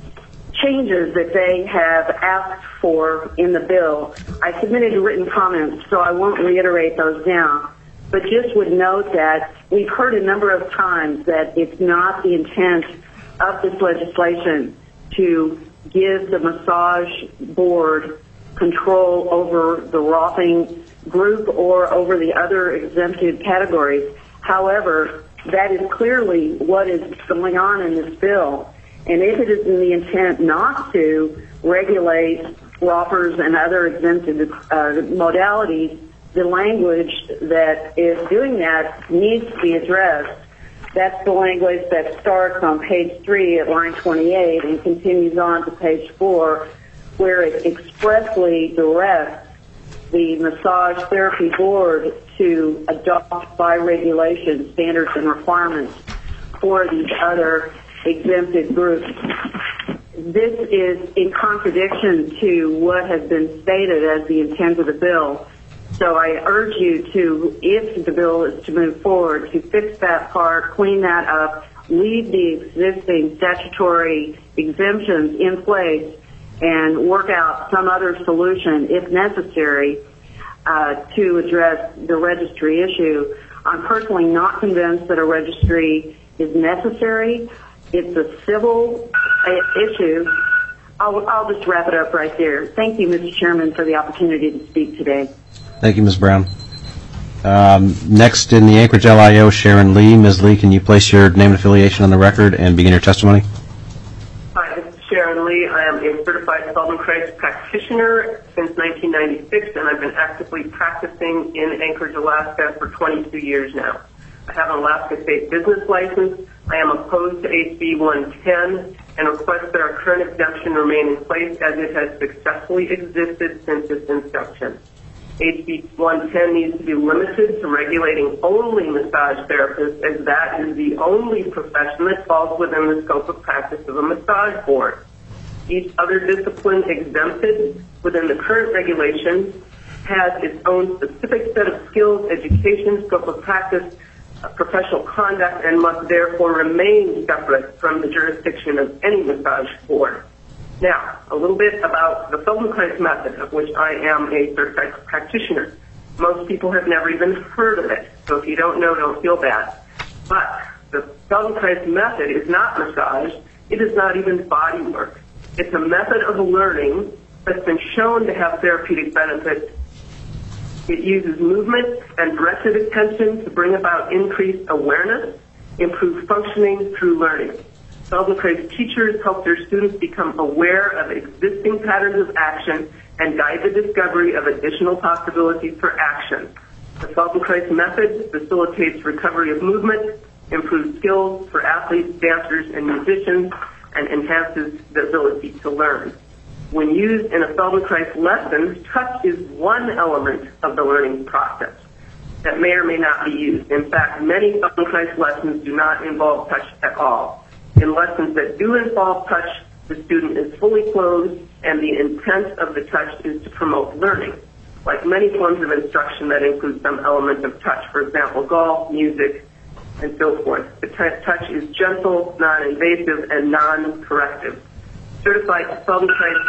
changes that they have asked for in the bill. I submitted written comments, so I won't reiterate those now, but just would note that we've heard a number of times that it's not the intent of this legislation to give the massage board control over the rolfing group or over the other exempted categories. However, that is clearly what is going on in this bill. And if it is in the intent not to regulate rolfers and other exempted uh, modalities, the language that is doing that needs to be addressed. That's the language that starts on page three at line twenty-eight and continues on to page four, where it expressly directs the Massage Therapy Board to adopt by regulation standards and requirements for these other exempted groups. This is in contradiction to what has been stated as the intent of the bill. So I urge you to, if the bill is to move forward, to fix that part, clean that up, leave the existing statutory exemptions in place, and work out some other solution, if necessary, uh, to address the registry issue. I'm personally not convinced that a registry is necessary. It's a civil issue. I'll, I'll just wrap it up right there. Thank you, Mister Chairman, for the opportunity to speak today. Thank you, Miz Brown. Um, next in the Anchorage L I O, Sharon Lee. Miz Lee, can you place your name and affiliation on the record and begin your testimony? Hi, this is Sharon Lee. I am a certified Feldenkrais practitioner since nineteen ninety-six, and I've been actively practicing in Anchorage, Alaska for twenty-two years now. I have an Alaska State business license. I am opposed to H B one ten and request that our current exemption remain in place as it has successfully existed since its inception. H B one ten needs to be limited to regulating only massage therapists, as that is the only profession that falls within the scope of practice of a massage board. Each other discipline exempted within the current regulation has its own specific set of skills, education, scope of practice, uh, professional conduct, and must therefore remain separate from the jurisdiction of any massage board. Now, a little bit about the Feldenkrais method, of which I am a certified practitioner. Most people have never even heard of it, so if you don't know, don't feel bad. But the Feldenkrais method is not massage. It is not even body work. It's a method of learning that's been shown to have therapeutic benefits. It uses movement and directed attention to bring about increased awareness, improved functioning through learning. Feldenkrais teachers help their students become aware of existing patterns of action and guide the discovery of additional possibilities for action. The Feldenkrais method facilitates recovery of movement, improves skills for athletes, dancers, and musicians, and enhances the ability to learn. When used in a Feldenkrais lesson, touch is one element of the learning process that may or may not be used. In fact, many Feldenkrais lessons do not involve touch at all. In lessons that do involve touch, the student is fully closed, and the intent of the touch is to promote learning. Like many forms of instruction that include some element of touch, for example, golf, music, and so forth. The t- touch is gentle, non-invasive, and non-corrective. Certified Feldenkrais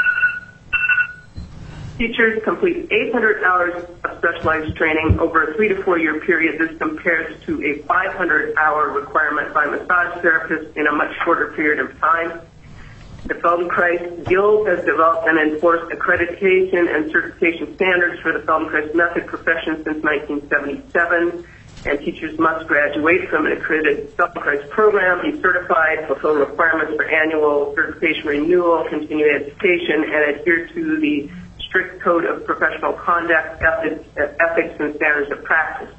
teachers complete eight hundred hours of specialized training over a three to four year period. This compares to a five hundred hour requirement by massage therapists in a much shorter period of time. The Feldenkrais Guild has developed and enforced accreditation and certification standards for the Feldenkrais method profession since nineteen seventy-seven, and teachers must graduate from an accredited Feldenkrais program, be certified, fulfill requirements for annual certification renewal, continuing education, and adhere to the strict code of professional conduct, ethics, ethics and standards of practice.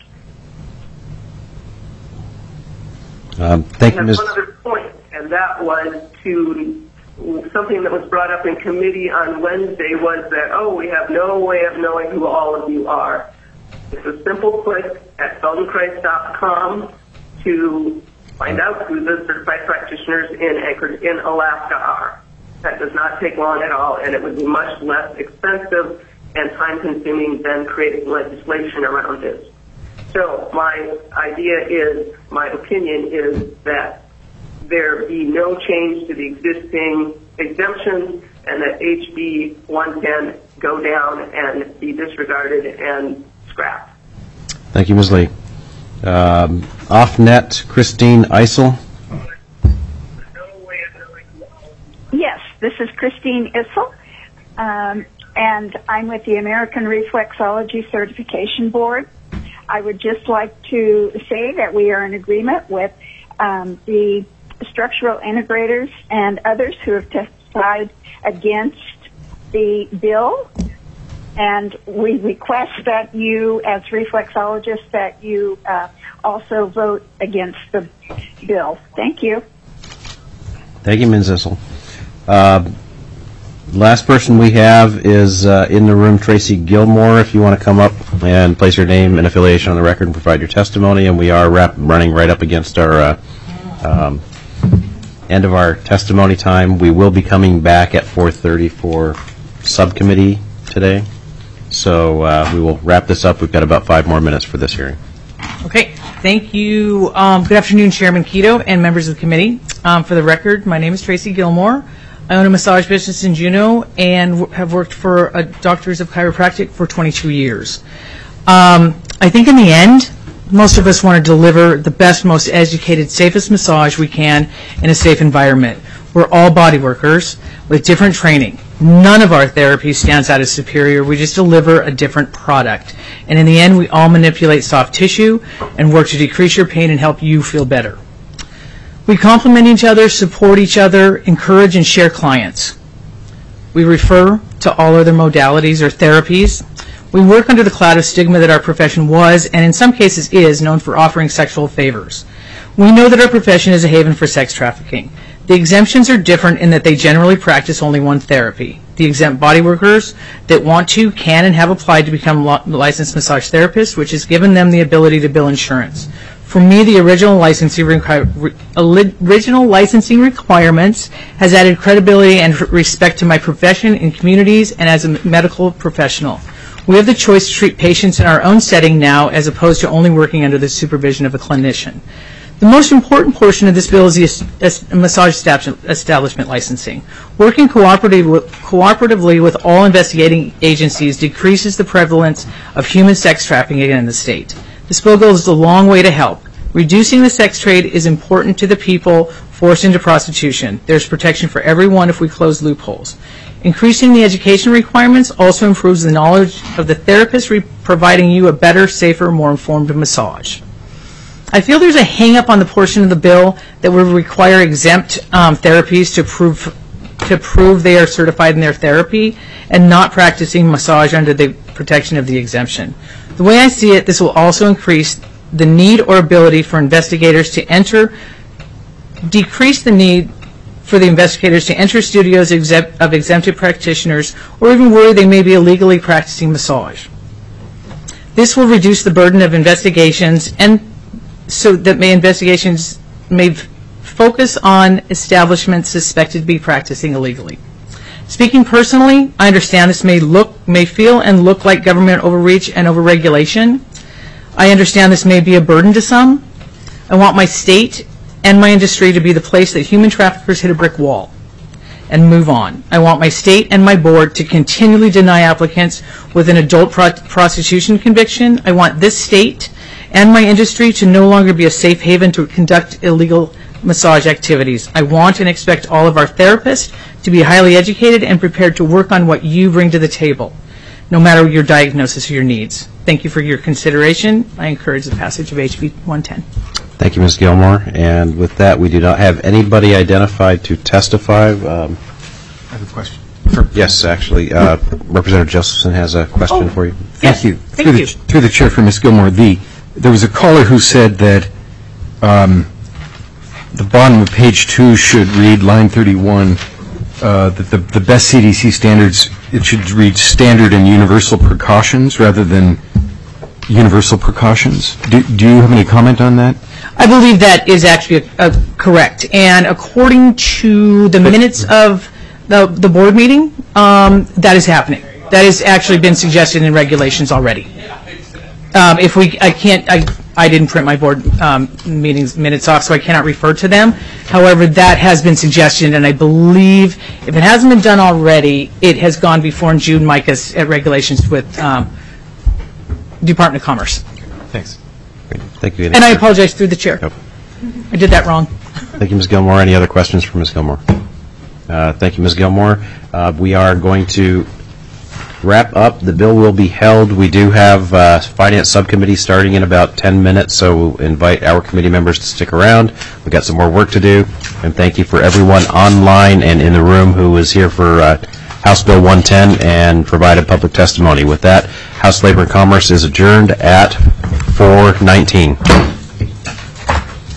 Um, thank you, And Miz one other point, and that was to something that was brought up in committee on Wednesday was that, oh, we have no way of knowing who all of you are. It's a simple click at feldenkrais dot com to find out who the certified practitioners in Anchorage, in Alaska are. That does not take long at all, and it would be much less expensive and time-consuming than creating legislation around this. So my idea is, my opinion is that there be no change to the existing exemptions and that H B one ten go down and be disregarded and scrapped. Thank you, Miz Lee. Um, off-net, Christine Eisel. Yes, this is Christine Issel, um, and I'm with the American Reflexology Certification Board. I would just like to say that we are in agreement with um, the structural integrators and others who have testified against the bill, and we request that you, as reflexologists, that you uh, also vote against the bill. Thank you. Thank you, Miz Issel. Uh, last person we have is uh, in the room, Tracy Gilmore. If you want to come up and place your name and affiliation on the record and provide your testimony, and we are wrap- running right up against our uh, um, end of our testimony time. We will be coming back at four thirty for subcommittee today, so uh, we will wrap this up. We've got about five more minutes for this hearing. Okay, thank you. Um, good afternoon, Chairman Keto and members of the committee. Um, for the record, my name is Tracy Gilmore. I own a massage business in Juneau and w- have worked for uh, Doctors of Chiropractic for twenty-two years. Um, I think in the end, most of us want to deliver the best, most educated, safest massage we can in a safe environment. We're all body workers with different training. None of our therapy stands out as superior. We just deliver a different product. And in the end, we all manipulate soft tissue and work to decrease your pain and help you feel better. We complement each other, support each other, encourage and share clients. We refer to all other modalities or therapies. We work under the cloud of stigma that our profession was, and in some cases is, known for offering sexual favors. We know that our profession is a haven for sex trafficking. The exemptions are different in that they generally practice only one therapy. The exempt body workers that want to can and have applied to become licensed massage therapists, which has given them the ability to bill insurance. For me, the original licensing, requi- original licensing requirements has added credibility and respect to my profession in communities and as a medical professional. We have the choice to treat patients in our own setting now as opposed to only working under the supervision of a clinician. The most important portion of this bill is the massage establishment licensing. Working cooperatively with all investigating agencies decreases the prevalence of human sex trafficking in the state. This bill goes a long way to help. Reducing the sex trade is important to the people forced into prostitution. There's protection for everyone if we close loopholes. Increasing the education requirements also improves the knowledge of the therapist, re- providing you a better, safer, more informed massage. I feel there's a hang-up on the portion of the bill that would require exempt um, therapies to prove to prove they are certified in their therapy and not practicing massage under the protection of the exemption. The way I see it, this will also increase the need or ability for investigators to enter, decrease the need for the investigators to enter studios exempt, of exempted practitioners or even worry they may be illegally practicing massage. This will reduce the burden of investigations and so that may investigations may f- focus on establishments suspected to be practicing illegally. Speaking personally, I understand this may look, may feel and look like government overreach and overregulation. I understand this may be a burden to some. I want my state and my industry to be the place that human traffickers hit a brick wall and move on. I want my state and my board to continually deny applicants with an adult pro- prostitution conviction. I want this state and my industry to no longer be a safe haven to conduct illegal massage activities. I want and expect all of our therapists to be highly educated and prepared to work on what you bring to the table, no matter your diagnosis or your needs. Thank you for your consideration. I encourage the passage of H B one ten. Thank you, Miz Gilmore. And with that, we do not have anybody identified to testify. Um, I have a question. Yes, actually, uh, Representative Josephson has a question Oh, for you. Thank you. Thank through you. The, through the chair for Miz Gilmore, the, there was a caller who said that um, the bottom of page two should read line thirty-one, uh, that the, the best C D C standards, it should read standard and universal precautions rather than universal precautions. Do, do you have any comment on that? I believe that is actually uh, correct. And according to the minutes of the, the board meeting, um, that is happening. That has actually been suggested in regulations already. Um, if we, I can't, I, I didn't print my board um, meetings minutes off, so I cannot refer to them. However, that has been suggested, and I believe if it hasn't been done already, it has gone before in June Micah's at regulations with um, Department of Commerce. Thanks. Thank you. And I apologize through the chair. Yep. I did that wrong. Thank you, Miz Gilmore. Any other questions for Miz Gilmore? Uh, thank you, Miz Gilmore. Uh, we are going to wrap up. The bill will be held. We do have uh, Finance Subcommittee starting in about ten minutes, so we'll invite our committee members to stick around. We've got some more work to do. And thank you for everyone online and in the room who was here for uh, House Bill one ten and provided public testimony. With that, House Labor and Commerce is adjourned at four nineteen.